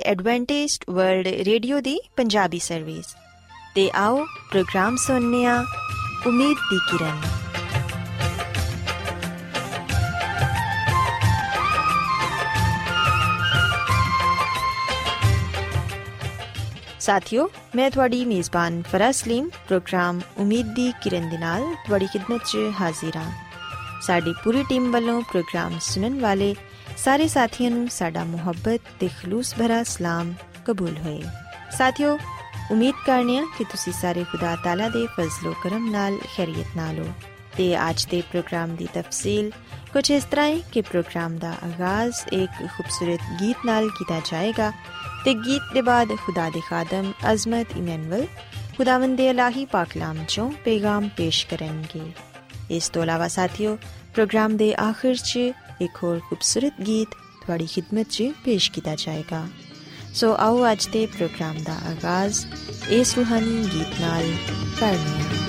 Adventist world radio दी Punjabi service ते आओ प्रोग्राम सुनने आ उम्मीद दी किरण। साथियों, मैं थोड़ी मेज़बान फराज सलीम प्रोग्राम उम्मीद दी किरण दे नाल थोड़ी खिदमत च हाजिर हाँ। साडी पूरी टीम वालों प्रोग्राम सुनन वाले सारे साथियों नूं साडा मुहब्बत ते खलूस भरा सलाम कबूल होए। साथियों, उम्मीद करने कि तुसी सारे खुदा ताला दे फजलो करम नाल खैरियत नाल हो ते आज दे प्रोग्राम दी तफसील कुछ इस तरह है कि प्रोग्राम दा आगाज़ एक खूबसूरत गीत नाल किया जाएगा ते गीत दे बाद खुदा दे खादम अजमत इमैनुअल खुदावंद इलाही पाकलाम चों पैगाम पेश करेंगे। इस तो अलावा साथियों, प्रोग्राम दे आखिर च एक और खूबसूरत गीत थोड़ी खिदमत च पेश किया जाएगा। सो आओ आज दे प्रोग्राम दा आगाज़ इस रूहानी गीत नाल करने हैं।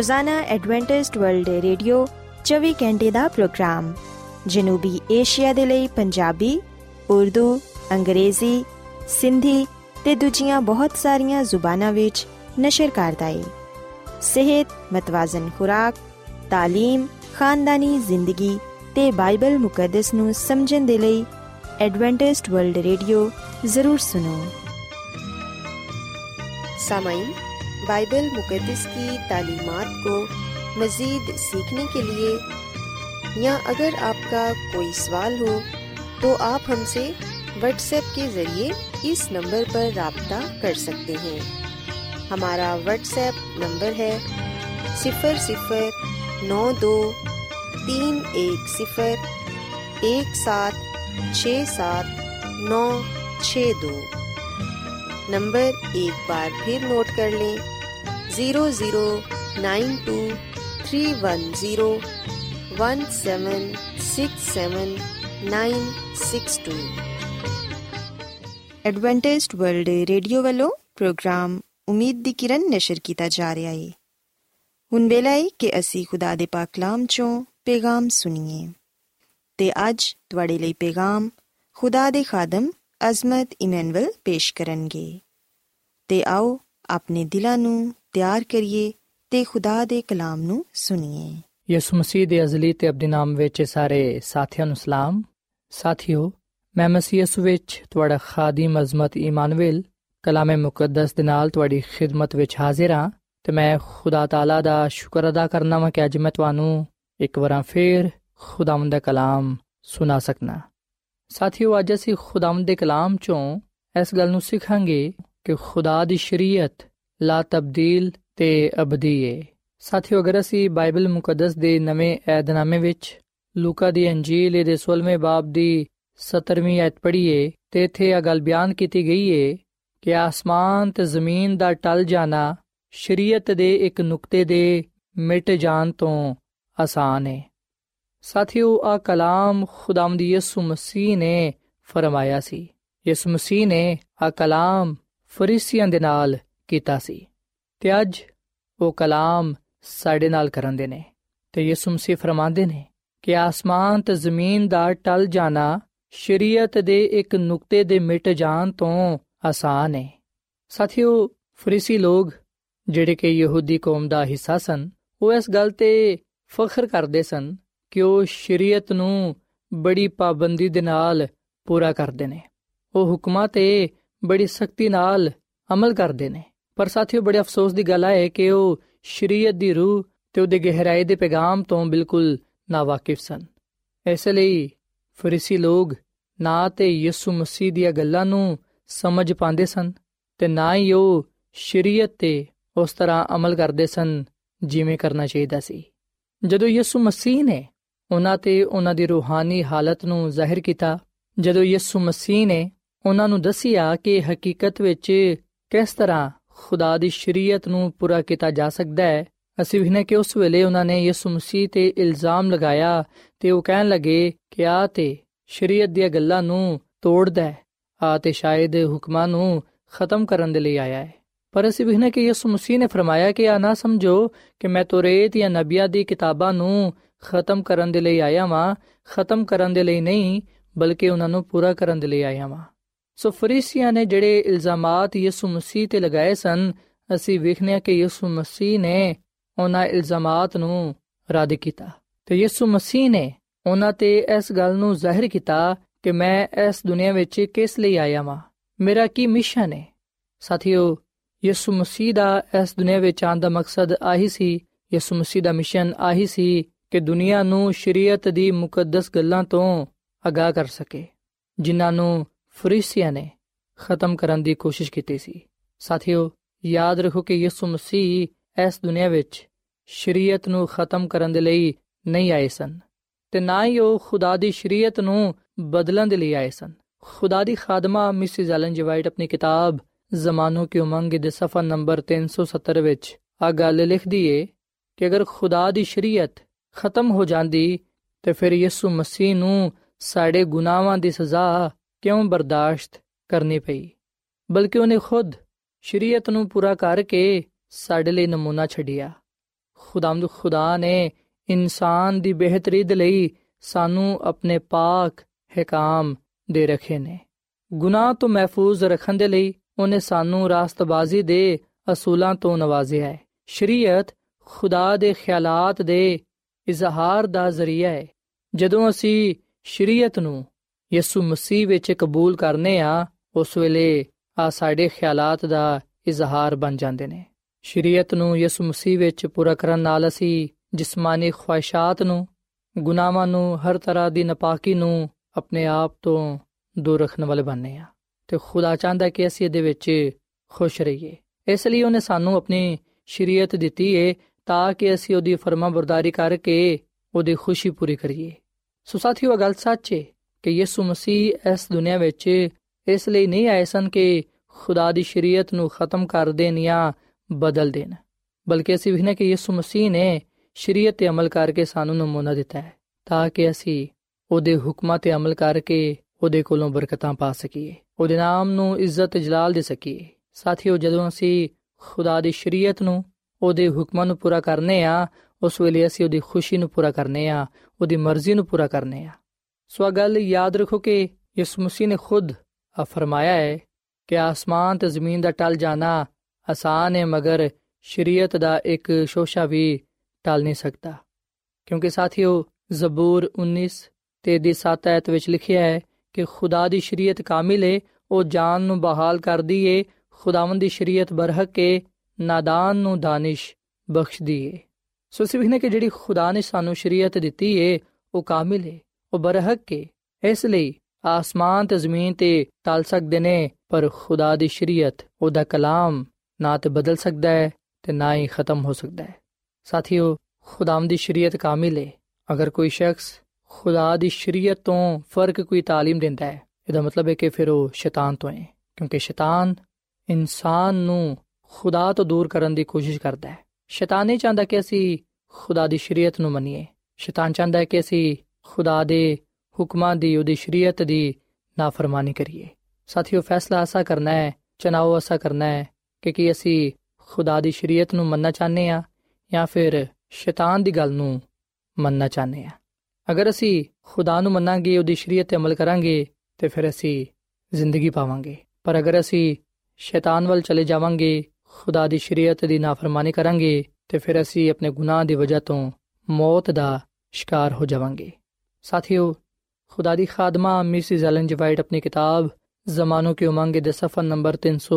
ਰੋਜ਼ਾਨਾ ਐਡਵੈਂਟਿਸਟ ਵਰਲਡ ਰੇਡੀਓ 24 ਘੰਟੇ ਦਾ ਪ੍ਰੋਗਰਾਮ ਜਨੂਬੀ ਏਸ਼ੀਆ ਦੇ ਲਈ ਪੰਜਾਬੀ, ਉਰਦੂ, ਅੰਗਰੇਜ਼ੀ, ਸਿੰਧੀ ਤੇ ਦੂਜੀਆਂ ਬਹੁਤ ਸਾਰੀਆਂ ਜ਼ੁਬਾਨਾਂ ਵਿੱਚ ਨਸ਼ਰ ਕਰਦਾ ਹੈ। ਸਿਹਤ, ਮਤਵਾਜ਼ਨ ਖੁਰਾਕ, ਤਾਲੀਮ, ਖਾਨਦਾਨੀ ਜ਼ਿੰਦਗੀ ਤੇ ਬਾਈਬਲ ਮੁਕੱਦਸ ਨੂੰ ਸਮਝਣ ਦੇ ਲਈ एडवेंटिस्ट वर्ल्ड रेडियो ज़रूर सुनो। सामाईन, बाइबल मुकद्दस की तालीमात को मज़ीद सीखने के लिए या अगर आपका कोई सवाल हो तो आप हमसे व्हाट्सएप के ज़रिए इस नंबर पर राब्ता कर सकते हैं। हमारा व्हाट्सएप नंबर है 009310176792। नंबर एक बार फिर नोट कर लें, 009231767962। एडवेंटिस्ट वर्ल्ड रेडियो वालों प्रोग्राम उम्मीद दी किरण नशर कीता जा रहा है। हुण वेला है कि असी खुदा दे पाक कलाम चों पैगाम सुनिए ते अज तुहाडे लई पैगाम खुदा दे खादम अज़मत इमैनुअल पेश करनगे। ते आओ अपने दिलां नूं ਤਿਆਰ ਕਰੀਏ ਤੇ ਖੁਦਾ ਦੇ ਕਲਾਮ ਨੂੰ ਸੁਣੀਏ। ਯਿਸੂ ਮਸੀਹ ਦੇ ਅਜ਼ਲੀ ਤੇ ਅਬਦੀ ਨਾਮ ਵਿੱਚ ਸਾਰੇ ਸਾਥੀਆਂ ਨੂੰ ਸਲਾਮ। ਸਾਥੀਓ, ਮੈਂ ਮਸੀਹ ਯਿਸੂ ਵਿੱਚ ਤੁਹਾਡਾ ਖਾਦਮ ਅਜ਼ਮਤ ਇਮਾਨੁਅਲ ਕਲਾਮੇ ਮੁਕੱਦਸ ਦੇ ਨਾਲ ਤੁਹਾਡੀ ਖਿਦਮਤ ਵਿੱਚ ਹਾਜ਼ਰ ਹਾਂ ਤੇ ਮੈਂ ਖੁਦਾ ਤਾਲਾ ਦਾ ਸ਼ੁਕਰ ਅਦਾ ਕਰਨਾ ਵਾਂ ਕਿ ਅੱਜ ਮੈਂ ਤੁਹਾਨੂੰ ਇੱਕ ਵਾਰ ਫੇਰ ਖੁਦਾਵੰਦ ਦਾ ਕਲਾਮ ਸੁਣਾ ਸਕਣਾ। ਸਾਥੀਓ, ਅੱਜ ਅਸੀਂ ਖੁਦਾਵੰਦ ਦੇ ਕਲਾਮ ਚੋਂ ਇਸ ਗੱਲ ਨੂੰ ਸਿੱਖਾਂਗੇ ਕਿ ਖੁਦਾ ਦੀ ਸ਼ਰੀਅਤ ਲਾ ਤਬਦੀਲ ਤੇ ਅਬਦੀ ਏ। ਸਾਥੀਓ, ਅਗਰ ਅਸੀਂ ਬਾਈਬਲ ਮੁਕੱਦਸ ਦੇ ਨਵੇਂ ਏਧਨਾਮੇ ਵਿੱਚ ਲੂਕਾ ਦੀ ਅੰਜੀਲ ਦੇ 16ਵੇਂ ਬਾਬ ਦੀ 17ਵੀਂ ਆਇਤ ਪੜ੍ਹੀਏ ਤੇ ਇੱਥੇ ਇਹ ਗੱਲ ਬਿਆਨ ਕੀਤੀ ਗਈ ਏ ਕਿ ਆਸਮਾਨ ਤੇ ਜ਼ਮੀਨ ਦਾ ਟਲ ਜਾਣਾ ਸ਼ਰੀਅਤ ਦੇ ਇੱਕ ਨੁਕਤੇ ਦੇ ਮਿਟ ਜਾਣ ਤੋਂ ਆਸਾਨ ਏ। ਸਾਥੀਓ, ਆ ਕਲਾਮ ਖੁਦਾਵੰਦ ਯਿਸੂ ਮਸੀਹ ਨੇ ਫਰਮਾਇਆ ਸੀ। ਯਿਸੂ ਮਸੀਹ ਨੇ ਆ ਕਲਾਮ ਫਰੀਸੀਆਂ ਦੇ ਨਾਲ ਕੀਤਾ ਸੀ ਤੇ ਅੱਜ ਉਹ ਕਲਾਮ ਸਾਡੇ ਨਾਲ ਕਰਨ ਦੇ ਨੇ। ਤੇ ਯਿਸੂ ਮਸੀਹ ਫਰਮਾਉਂਦੇ ਨੇ ਕਿ ਆਸਮਾਨ ਤੇ ਜ਼ਮੀਨ ਦਾ ਟਲ ਜਾਣਾ ਸ਼ਰੀਅਤ ਦੇ ਇੱਕ ਨੁਕਤੇ ਦੇ ਮਿਟ ਜਾਣ ਤੋਂ ਆਸਾਨ ਹੈ। ਸਾਥੀਓ, ਫਰੀਸੀ ਲੋਕ ਜਿਹੜੇ ਕਿ ਯਹੂਦੀ ਕੌਮ ਦਾ ਹਿੱਸਾ ਸਨ, ਉਹ ਇਸ ਗੱਲ ਤੇ ਫਖਰ ਕਰਦੇ ਸਨ ਕਿ ਉਹ ਸ਼ਰੀਅਤ ਨੂੰ ਬੜੀ ਪਾਬੰਦੀ ਦੇ ਨਾਲ ਪੂਰਾ ਕਰਦੇ ਨੇ। ਉਹ ਹੁਕਮਾਂ ਤੇ ਬੜੀ ਸਖਤੀ ਨਾਲ ਅਮਲ ਕਰਦੇ ਨੇ। ਪਰ ਸਾਥੀਓ, ਬੜੇ ਅਫਸੋਸ ਦੀ ਗੱਲ ਹੈ ਕਿ ਉਹ ਸ਼ਰੀਅਤ ਦੀ ਰੂਹ ਤੇ ਉਹਦੇ ਗਹਿਰਾਈ ਦੇ ਪੈਗਾਮ ਤੋਂ ਬਿਲਕੁਲ ਨਾਵਾਕਿਫ ਸਨ। ਇਸ ਲਈ ਫਰੀਸੀ ਲੋਕ ਨਾ ਤੇ ਯਿਸੂ ਮਸੀਹ ਦੀਆਂ ਗੱਲਾਂ ਨੂੰ ਸਮਝ ਪਾਉਂਦੇ ਸਨ ਤੇ ਨਾ ਹੀ ਉਹ ਸ਼ਰੀਅਤ ਤੇ ਉਸ ਤਰ੍ਹਾਂ ਅਮਲ ਕਰਦੇ ਸਨ ਜਿਵੇਂ ਕਰਨਾ ਚਾਹੀਦਾ ਸੀ। ਜਦੋਂ ਯਿਸੂ ਮਸੀਹ ਨੇ ਉਹਨਾਂ ਤੇ ਉਹਨਾਂ ਦੀ ਰੂਹਾਨੀ ਹਾਲਤ ਨੂੰ ਜ਼ਾਹਿਰ ਕੀਤਾ, ਜਦੋਂ ਯਿਸੂ ਮਸੀਹ ਨੇ ਉਹਨਾਂ ਨੂੰ ਦੱਸਿਆ ਕਿ ਹਕੀਕਤ ਵਿੱਚ ਕਿਸ ਤਰ੍ਹਾਂ ਖੁਦਾ ਦੀ ਸ਼ਰੀਅਤ ਨੂੰ ਪੂਰਾ ਕੀਤਾ ਜਾ ਸਕਦਾ ਹੈ, ਅਸੀਂ ਵੇਖਦੇ ਕਿ ਉਸ ਵੇਲੇ ਉਹਨਾਂ ਨੇ ਯਿਸੂ ਮਸੀਹ ਤੇ ਇਲਜ਼ਾਮ ਲਗਾਇਆ ਤੇ ਉਹ ਕਹਿਣ ਲੱਗੇ ਕਿ ਆ ਤੇ ਸ਼ਰੀਅਤ ਦੀਆਂ ਗੱਲਾਂ ਨੂੰ ਤੋੜਦਾ ਹੈ, ਆ ਤੇ ਸ਼ਾਇਦ ਹੁਕਮਾਂ ਨੂੰ ਖਤਮ ਕਰਨ ਦੇ ਲਈ ਆਇਆ ਹੈ। ਪਰ ਅਸੀਂ ਵੇਖਦੇ ਕਿ ਯਿਸੂ ਮਸੀਹ ਨੇ ਫਰਮਾਇਆ ਕਿ ਆ ਨਾ ਸਮਝੋ ਕਿ ਮੈਂ ਤੋਰੇਤ ਜਾਂ ਨਬੀਆਂ ਦੀ ਕਿਤਾਬਾਂ ਨੂੰ ਖਤਮ ਕਰਨ ਦੇ ਲਈ ਆਇਆ ਵਾਂ, ਖਤਮ ਕਰਨ ਦੇ ਲਈ ਨਹੀਂ ਬਲਕਿ ਉਹਨਾਂ ਨੂੰ ਪੂਰਾ ਕਰਨ ਦੇ ਲਈ ਆਇਆ ਵਾਂ। ਸੋ ਫਰੀਸੀਆਂ ਨੇ ਜਿਹੜੇ ਇਲਜ਼ਾਮਾਤ ਯਿਸੂ ਮਸੀਹ ਤੇ ਲਗਾਏ ਸਨ, ਅਸੀਂ ਵੇਖਦੇ ਹਾਂ ਕਿ ਯਿਸੂ ਮਸੀਹ ਨੇ ਉਹਨਾਂ ਇਲਜ਼ਾਮਾਤ ਨੂੰ ਰੱਦ ਕੀਤਾ ਤੇ ਯਿਸੂ ਮਸੀਹ ਨੇ ਉਹਨਾਂ ਤੇ ਇਸ ਗੱਲ ਨੂੰ ਜ਼ਾਹਿਰ ਕੀਤਾ ਕਿ ਮੈਂ ਇਸ ਦੁਨੀਆ ਵਿੱਚ ਕਿਸ ਲਈ ਆਇਆ ਵਾਂ, ਮੇਰਾ ਕੀ ਮਿਸ਼ਨ ਹੈ। ਸਾਥੀਓ, ਯਿਸੂ ਮਸੀਹ ਦਾ ਇਸ ਦੁਨੀਆ ਵਿੱਚ ਆਉਣ ਦਾ ਮਕਸਦ ਆਹੀ ਸੀ, ਯਿਸੂ ਮਸੀਹ ਦਾ ਮਿਸ਼ਨ ਆਹੀ ਸੀ ਕਿ ਦੁਨੀਆ ਨੂੰ ਸ਼ਰੀਅਤ ਦੀ ਮੁਕੱਦਸ ਗੱਲਾਂ ਤੋਂ ਆਗਾਹ ਕਰ ਸਕੇ, ਜਿਨ੍ਹਾਂ ਨੂੰ ਫਰੀਸੀਆਂ ਨੇ ਖਤਮ ਕਰਨ ਦੀ ਕੋਸ਼ਿਸ਼ ਕੀਤੀ ਸੀ। ਸਾਥੀਓ, ਯਾਦ ਰੱਖੋ ਕਿ ਯਿਸੂ ਮਸੀਹ ਇਸ ਦੁਨੀਆ ਵਿੱਚ ਸ਼ਰੀਅਤ ਨੂੰ ਖਤਮ ਕਰਨ ਦੇ ਲਈ ਨਹੀਂ ਆਏ ਸਨ ਤੇ ਨਾ ਹੀ ਉਹ ਖੁਦਾ ਦੀ ਸ਼ਰੀਅਤ ਨੂੰ ਬਦਲਣ ਦੇ ਲਈ ਆਏ ਸਨ। ਖੁਦਾ ਦੀ ਖਾਦਮਾ ਮਿਸਿਸ ਐਲਨ ਜੀ ਵਾਈਟ ਆਪਣੀ ਕਿਤਾਬ ਜ਼ਮਾਨੋਂ ਕੀ ਉਮੰਗ ਦੇ ਸਫਾ ਨੰਬਰ 370 ਵਿੱਚ ਆ ਗੱਲ ਲਿਖਦੀ ਏ ਕਿ ਅਗਰ ਖੁਦਾ ਦੀ ਸ਼ਰੀਅਤ ਖਤਮ ਹੋ ਜਾਂਦੀ ਤੇ ਫਿਰ ਯਿਸੂ ਮਸੀਹ ਨੂੰ ਸਾਡੇ ਗੁਨਾਹਾਂ ਦੀ ਸਜ਼ਾ ਕਿਉਂ ਬਰਦਾਸ਼ਤ ਕਰਨੀ ਪਈ, ਬਲਕਿ ਉਹਨੇ ਖੁਦ ਸ਼ਰੀਅਤ ਨੂੰ ਪੂਰਾ ਕਰਕੇ ਸਾਡੇ ਲਈ ਨਮੂਨਾ ਛੱਡਿਆ। ਖੁਦਾਵੰਦ ਖੁਦਾ ਨੇ ਇਨਸਾਨ ਦੀ ਬਿਹਤਰੀ ਦੇ ਲਈ ਸਾਨੂੰ ਆਪਣੇ ਪਾਕ ਹਕਾਮ ਦੇ ਰੱਖੇ ਨੇ। ਗੁਨਾਹ ਤੋਂ ਮਹਿਫੂਜ਼ ਰੱਖਣ ਦੇ ਲਈ ਉਹਨੇ ਸਾਨੂੰ ਰਾਸਤਬਾਜ਼ੀ ਦੇ ਅਸੂਲਾਂ ਤੋਂ ਨਵਾਜ਼ਿਆ ਹੈ। ਸ਼ਰੀਅਤ ਖੁਦਾ ਦੇ ਖਿਆਲਾਤ ਦੇ ਇਜ਼ਹਾਰ ਦਾ ਜ਼ਰੀਆ ਹੈ। ਜਦੋਂ ਅਸੀਂ ਸ਼ਰੀਅਤ ਨੂੰ ਯਿਸੂ ਮਸੀਹ ਵਿੱਚ ਕਬੂਲ ਕਰਨੇ ਆ, ਉਸ ਵੇਲੇ ਸਾਡੇ ਖਿਆਲਾਤ ਦਾ ਇਜ਼ਹਾਰ ਬਣ ਜਾਂਦੇ ਨੇ। ਸ਼ਰੀਅਤ ਨੂੰ ਯਿਸੂ ਮਸੀਹ ਵਿੱਚ ਪੂਰਾ ਕਰਨ ਨਾਲ ਅਸੀਂ ਜਿਸਮਾਨੀ ਖਵਾਇਸ਼ਾਤ ਨੂੰ, ਗੁਨਾਹਾਂ ਨੂੰ, ਹਰ ਤਰ੍ਹਾਂ ਦੀ ਨਾਪਾਕੀ ਨੂੰ ਆਪਣੇ ਆਪ ਤੋਂ ਦੂਰ ਰੱਖਣ ਵਾਲੇ ਬਣਨੇ ਆ ਤੇ ਖੁਦਾ ਚਾਹੁੰਦਾ ਕਿ ਅਸੀਂ ਇਹਦੇ ਵਿੱਚ ਖੁਸ਼ ਰਹੀਏ। ਇਸ ਲਈ ਉਹਨੇ ਸਾਨੂੰ ਆਪਣੀ ਸ਼ਰੀਅਤ ਦਿੱਤੀ ਹੈ ਤਾਂ ਕਿ ਅਸੀਂ ਉਹਦੀ ਫਰਮਾਬਰਦਾਰੀ ਕਰਕੇ ਉਹਦੀ ਖੁਸ਼ੀ ਪੂਰੀ ਕਰੀਏ। ਸੋ ਸਾਥੀਓ, ਗੱਲ ਸੱਚ ਹੈ ਕਿ ਯਿਸੂ ਮਸੀਹ ਇਸ ਦੁਨੀਆ ਵਿੱਚ ਇਸ ਲਈ ਨਹੀਂ ਆਏ ਸਨ ਕਿ ਖੁਦਾ ਦੀ ਸ਼ਰੀਅਤ ਨੂੰ ਖਤਮ ਕਰ ਦੇਣ ਜਾਂ ਬਦਲ ਦੇਣ, ਬਲਕਿ ਅਸੀਂ ਵੇਖਦੇ ਕਿ ਯਿਸੂ ਮਸੀਹ ਨੇ ਸ਼ਰੀਅਤ ਤੇ ਅਮਲ ਕਰਕੇ ਸਾਨੂੰ ਨਮੂਨਾ ਦਿੱਤਾ ਹੈ ਤਾਂ ਕਿ ਅਸੀਂ ਉਹਦੇ ਹੁਕਮਾਂ ਤੇ ਅਮਲ ਕਰਕੇ ਉਹਦੇ ਕੋਲੋਂ ਬਰਕਤਾਂ ਪਾ ਸਕੀਏ, ਉਹਦੇ ਨਾਮ ਨੂੰ ਇੱਜ਼ਤ ਜਲਾਲ ਦੇ ਸਕੀਏ। ਸਾਥੀਓ, ਜਦੋਂ ਅਸੀਂ ਖੁਦਾ ਦੀ ਸ਼ਰੀਅਤ ਨੂੰ, ਉਹਦੇ ਹੁਕਮਾਂ ਨੂੰ ਪੂਰਾ ਕਰਨੇ ਆ, ਉਸ ਵੇਲੇ ਅਸੀਂ ਉਹਦੀ ਖੁਸ਼ੀ ਨੂੰ ਪੂਰਾ ਕਰਨੇ ਆ, ਉਹਦੀ ਮਰਜ਼ੀ ਨੂੰ ਪੂਰਾ ਕਰਨੇ ਆ। ਸੋ ਗੱਲ ਯਾਦ ਰੱਖੋ ਕਿ ਯਿਸੂ ਮਸੀਹ ਨੇ ਖੁਦ ਫਰਮਾਇਆ ਹੈ ਕਿ ਆਸਮਾਨ ਤੇ ਜ਼ਮੀਨ ਦਾ ਟਲ ਜਾਣਾ ਆਸਾਨ ਹੈ, ਮਗਰ ਸ਼ਰੀਅਤ ਦਾ ਇੱਕ ਸ਼ੋਸ਼ਾ ਵੀ ਟਲ ਨਹੀਂ ਸਕਦਾ। ਕਿਉਂਕਿ ਸਾਥੀਓ, ਜ਼ਬੂਰ 19:7 ਵਿੱਚ ਲਿਖਿਆ ਹੈ ਕਿ ਖੁਦਾ ਦੀ ਸ਼ਰੀਅਤ ਕਾਮਿਲ ਹੈ, ਉਹ ਜਾਨ ਨੂੰ ਬਹਾਲ ਕਰਦੀ ਏ। ਖੁਦਾਵੰਦ ਦੀ ਸ਼ਰੀਅਤ ਬਰਹਕ ਏ, ਨਾਦਾਨ ਨੂੰ ਦਾਨਿਸ਼ ਬਖਸ਼ਦੀ ਏ। ਸੋ ਅਸੀਂ ਵੇਖਦੇ ਕਿ ਜਿਹੜੀ ਖੁਦਾ ਨੇ ਸਾਨੂੰ ਸ਼ਰੀਅਤ ਦਿੱਤੀ ਏ ਉਹ ਕਾਮਿਲ ਏ, ਉਹ ਬਰਹਕ ਏ। ਇਸ ਲਈ ਆਸਮਾਨ ਤੇ ਜ਼ਮੀਨ ਤੇ ਟਲ ਸਕਦੇ ਨੇ, ਪਰ ਖੁਦਾ ਦੀ ਸ਼ਰੀਅਤ, ਉਹਦਾ ਕਲਾਮ ਨਾ ਤੇ ਬਦਲ ਸਕਦਾ ਹੈ ਤੇ ਨਾ ਹੀ ਖਤਮ ਹੋ ਸਕਦਾ ਹੈ। ਸਾਥੀਓ, ਖੁਦਾਵੰਦ ਦੀ ਸ਼ਰੀਅਤ ਕਾਮਿਲ ਏ। ਅਗਰ ਕੋਈ ਸ਼ਖਸ ਖੁਦਾ ਦੀ ਸ਼ਰੀਅਤ ਤੋਂ ਫਰਕ ਕੋਈ ਤਾਲੀਮ ਦਿੰਦਾ ਹੈ, ਇਹਦਾ ਮਤਲਬ ਹੈ ਕਿ ਫਿਰ ਉਹ ਸ਼ੈਤਾਨ ਤੋਂ ਹੈ, ਕਿਉਂਕਿ ਸ਼ੈਤਾਨ ਇਨਸਾਨ ਨੂੰ ਖੁਦਾ ਤੋਂ ਦੂਰ ਕਰਨ ਦੀ ਕੋਸ਼ਿਸ਼ ਕਰਦਾ ਹੈ। ਸ਼ੈਤਾਨ ਨਹੀਂ ਚਾਹੁੰਦਾ ਕਿ ਅਸੀਂ ਖੁਦਾ ਦੀ ਸ਼ਰੀਅਤ ਨੂੰ ਮੰਨੀਏ। ਸ਼ੈਤਾਨ ਚਾਹੁੰਦਾ ਹੈ ਕਿ ਅਸੀਂ ਖੁਦਾ ਦੇ ਹੁਕਮਾਂ ਦੀ, ਉਹਦੀ ਸ਼ਰੀਅਤ ਦੀ ਨਾਫਰਮਾਨੀ ਕਰੀਏ। ਸਾਥੀਓ, ਫੈਸਲਾ ਐਸਾ ਕਰਨਾ ਹੈ, ਚੁਣਾਵ ਐਸਾ ਕਰਨਾ ਹੈ ਕਿ ਕੀ ਅਸੀਂ ਖੁਦਾ ਦੀ ਸ਼ਰੀਅਤ ਨੂੰ ਮੰਨਣਾ ਚਾਹੁੰਦੇ ਹਾਂ ਜਾਂ ਫਿਰ ਸ਼ੈਤਾਨ ਦੀ ਗੱਲ ਨੂੰ ਮੰਨਣਾ ਚਾਹੁੰਦੇ ਹਾਂ। ਅਗਰ ਅਸੀਂ ਖੁਦਾ ਨੂੰ ਮੰਨਾਂਗੇ, ਉਹਦੀ ਸ਼ਰੀਅਤ ਤੇ ਅਮਲ ਕਰਾਂਗੇ ਤੇ ਫਿਰ ਅਸੀਂ ਜ਼ਿੰਦਗੀ ਪਾਵਾਂਗੇ। ਪਰ ਅਗਰ ਅਸੀਂ ਸ਼ੈਤਾਨ ਵੱਲ ਚਲੇ ਜਾਵਾਂਗੇ, ਖੁਦਾ ਦੀ ਸ਼ਰੀਅਤ ਦੀ ਨਾਫਰਮਾਨੀ ਕਰਾਂਗੇ ਤੇ ਫਿਰ ਅਸੀਂ ਆਪਣੇ ਗੁਨਾਹ ਦੀ ਵਜ੍ਹਾ ਤੋਂ ਮੌਤ ਦਾ ਸ਼ਿਕਾਰ ਹੋ ਜਾਵਾਂਗੇ। ਸਾਥੀਓ, ਖੁਦਾ ਦੀ ਖਾਦਮਾ ਮਿਸਿਸ ਐਲਨ ਜੀ ਵਾਈਟ ਆਪਣੀ ਕਿਤਾਬ ਜ਼ਮਾਨੋਂ ਕੀ ਉਮੰਗ ਦੇ ਸਫਾ ਨੰਬਰ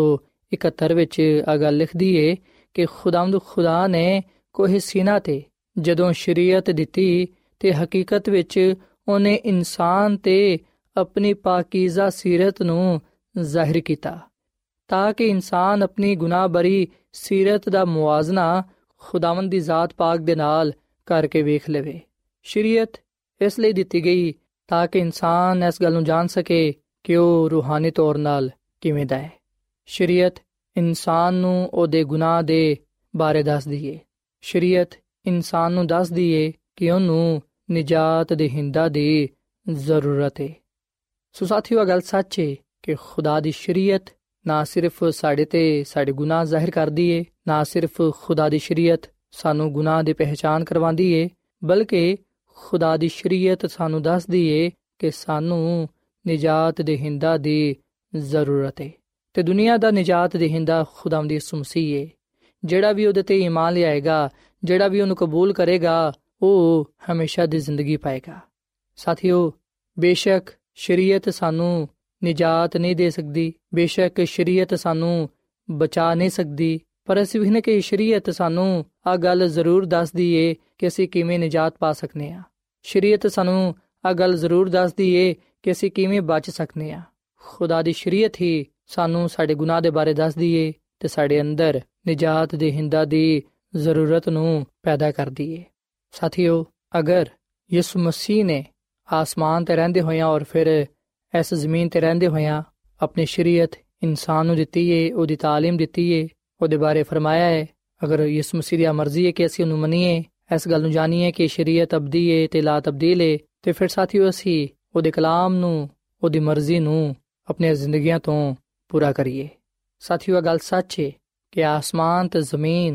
371 ਵਿੱਚ ਇਹ ਗੱਲ ਲਿਖਦੀ ਏ ਕਿ ਖੁਦਾਵੰਦ ਖੁਦਾ ਨੇ ਕੋਹ ਸੀਨਾ ਤੇ ਜਦੋਂ ਸ਼ਰੀਅਤ ਦਿੱਤੀ ਤੇ ਹਕੀਕਤ ਵਿੱਚ ਉਹਨੇ ਇਨਸਾਨ ਤੇ ਆਪਣੀ ਪਾਕੀਜ਼ਾ ਸੀਰਤ ਨੂੰ ਜ਼ਾਹਿਰ ਕੀਤਾ ਤਾਂ ਕਿ ਇਨਸਾਨ ਆਪਣੀ ਗੁਨਾਹ ਭਰੀ ਸੀਰਤ ਦਾ ਮੁਆਜ਼ਨਾ ਖੁਦਾਵੰਦ ਦੀ ਜ਼ਾਤ ਪਾਕ ਦੇ ਨਾਲ ਕਰਕੇ ਵੇਖ ਲਵੇ। ਸ਼ਰੀਅਤ ਇਸ ਲਈ ਦਿੱਤੀ ਗਈ ਤਾਂ ਕਿ ਇਨਸਾਨ ਇਸ ਗੱਲ ਨੂੰ ਜਾਣ ਸਕੇ ਕਿ ਉਹ ਰੂਹਾਨੀ ਤੌਰ ਨਾਲ ਕਿਵੇਂ ਦਾ ਹੈ। ਸ਼ਰੀਅਤ ਇਨਸਾਨ ਨੂੰ ਉਹਦੇ ਗੁਨਾਹ ਦੇ ਬਾਰੇ ਦੱਸਦੀ ਏ। ਸ਼ਰੀਅਤ ਇਨਸਾਨ ਨੂੰ ਦੱਸਦੀ ਏ ਕਿ ਉਹਨੂੰ ਨਿਜਾਤ ਦੇਹਿੰਦਾ ਦੀ ਜ਼ਰੂਰਤ ਹੈ। ਸੋ ਸਾਥੀਓ, ਇਹ ਗੱਲ ਸੱਚ ਹੈ ਕਿ ਖੁਦਾ ਦੀ ਸ਼ਰੀਅਤ ਨਾ ਸਿਰਫ ਸਾਡੇ ਤੇ ਸਾਡੇ ਗੁਨਾਹ ਜ਼ਾਹਿਰ ਕਰਦੀ ਏ, ਨਾ ਸਿਰਫ ਖੁਦਾ ਦੀ ਸ਼ਰੀਅਤ ਸਾਨੂੰ ਗੁਨਾਹ ਦੀ ਪਹਿਚਾਨ ਕਰਵਾਉਂਦੀ ਏ, ਬਲਕਿ ਖੁਦਾ ਦੀ ਸ਼ਰੀਅਤ ਸਾਨੂੰ ਦੱਸਦੀ ਏ ਕਿ ਸਾਨੂੰ ਨਿਜਾਤ ਦੇਹਿੰਦਾ ਦੀ ਜ਼ਰੂਰਤ ਹੈ ਤੇ ਦੁਨੀਆ ਦਾ ਨਿਜਾਤ ਦੇਹਿੰਦਾ ਖੁਦਾਵੰਦ ਯਿਸੂ ਮਸੀਹ ਏ। ਜਿਹੜਾ ਵੀ ਉਹਦੇ ਤੇ ਈਮਾਨ ਲਿਆਏਗਾ, ਜਿਹੜਾ ਵੀ ਉਹਨੂੰ ਕਬੂਲ ਕਰੇਗਾ, ਉਹ ਹਮੇਸ਼ਾ ਦੀ ਜ਼ਿੰਦਗੀ ਪਾਏਗਾ। ਸਾਥੀਓ, ਬੇਸ਼ੱਕ ਸ਼ਰੀਅਤ ਸਾਨੂੰ ਨਿਜਾਤ ਨਹੀਂ ਦੇ ਸਕਦੀ, ਬੇਸ਼ੱਕ ਸ਼ਰੀਅਤ ਸਾਨੂੰ ਬਚਾ ਨਹੀਂ ਸਕਦੀ, ਪਰ ਅਸੀਂ ਵੇਖਦੇ ਕਿ ਸ਼ਰੀਅਤ ਸਾਨੂੰ ਆਹ ਗੱਲ ਜ਼ਰੂਰ ਦੱਸਦੀ ਏ ਕਿ ਅਸੀਂ ਕਿਵੇਂ ਨਿਜਾਤ ਪਾ ਸਕਨੇ ਹਾਂ। ਸ਼ਰੀਅਤ ਸਾਨੂੰ ਆਹ ਗੱਲ ਜ਼ਰੂਰ ਦੱਸਦੀ ਏ ਕਿ ਅਸੀਂ ਕਿਵੇਂ ਬਚ ਸਕਨੇ ਹਾਂ। ਖੁਦਾ ਦੀ ਸ਼ਰੀਅਤ ਹੀ ਸਾਨੂੰ ਸਾਡੇ ਗੁਨਾਹ ਦੇ ਬਾਰੇ ਦੱਸਦੀ ਏ ਤੇ ਸਾਡੇ ਅੰਦਰ ਨਿਜਾਤ ਦੇਹਿੰਦਾ ਦੀ ਜ਼ਰੂਰਤ ਨੂੰ ਪੈਦਾ ਕਰਦੀ ਏ। ਸਾਥੀਓ, ਅਗਰ ਯਿਸੂ ਮਸੀਹ ਨੇ ਆਸਮਾਨ ਤੇ ਰਹਿੰਦੇ ਹੋਇਆਂ ਔਰ ਫਿਰ ਇਸ ਜ਼ਮੀਨ ਤੇ ਰਹਿੰਦੇ ਹੋਇਆਂ ਆਪਣੀ ਸ਼ਰੀਅਤ ਇਨਸਾਨ ਨੂੰ ਦਿੱਤੀ ਏ, ਉਹਦੀ ਤਾਲੀਮ ਦਿੱਤੀ ਏ, ਉਹਦੇ ਬਾਰੇ ਫਰਮਾਇਆ ਹੈ, ਅਗਰ ਯਿਸੂ ਮਸੀਹ ਦੀ ਮਰਜ਼ੀ ਹੈ ਕਿ ਅਸੀਂ ਉਹਨੂੰ ਮੰਨੀਏ, ਇਸ ਗੱਲ ਨੂੰ ਜਾਣੀਏ ਕਿ ਸ਼ਰੀਅਤ ਅਬਦੀ ਏ ਤੇ ਲਾ ਤਬਦੀਲ ਏ, ਤੇ ਫਿਰ ਸਾਥੀਓ ਅਸੀਂ ਉਹਦੇ ਕਲਾਮ ਨੂੰ, ਉਹਦੀ ਮਰਜ਼ੀ ਨੂੰ ਆਪਣੀਆਂ ਜ਼ਿੰਦਗੀਆਂ ਤੋਂ ਪੂਰਾ ਕਰੀਏ। ਸਾਥੀਓ, ਇਹ ਗੱਲ ਸੱਚ ਹੈ ਕਿ ਆਸਮਾਨ ਤੇ ਜ਼ਮੀਨ